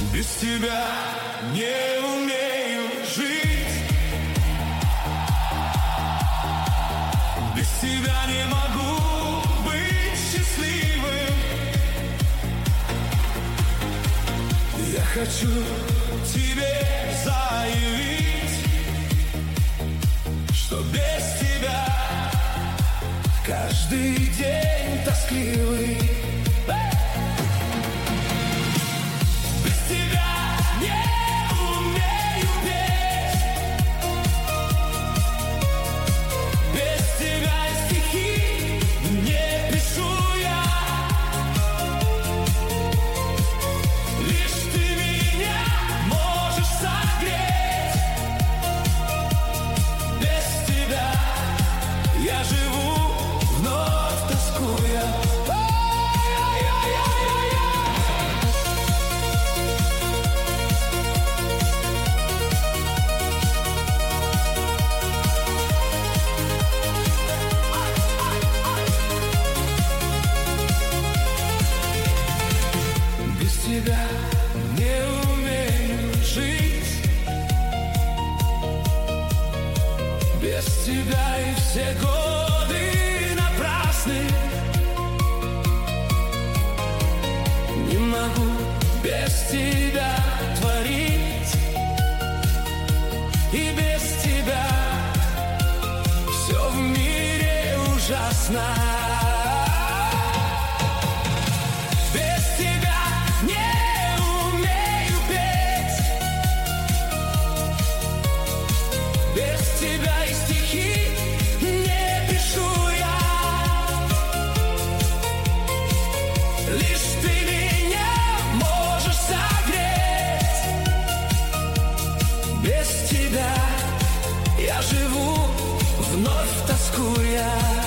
Без тебя не умею жить. Без тебя не могу быть счастливым. Я хочу тебе заявить, что без тебя каждый день тоскливый. Я живу, вновь тоскуя. Без тебя не умею жить. Без тебя и все годы напрасны. Не могу без тебя творить. И без тебя все в мире ужасно. Без тебя не умею петь. Без тебя и стихи не пишу я. Лишь ты меня можешь согреть. Без тебя я живу, вновь тоскуя.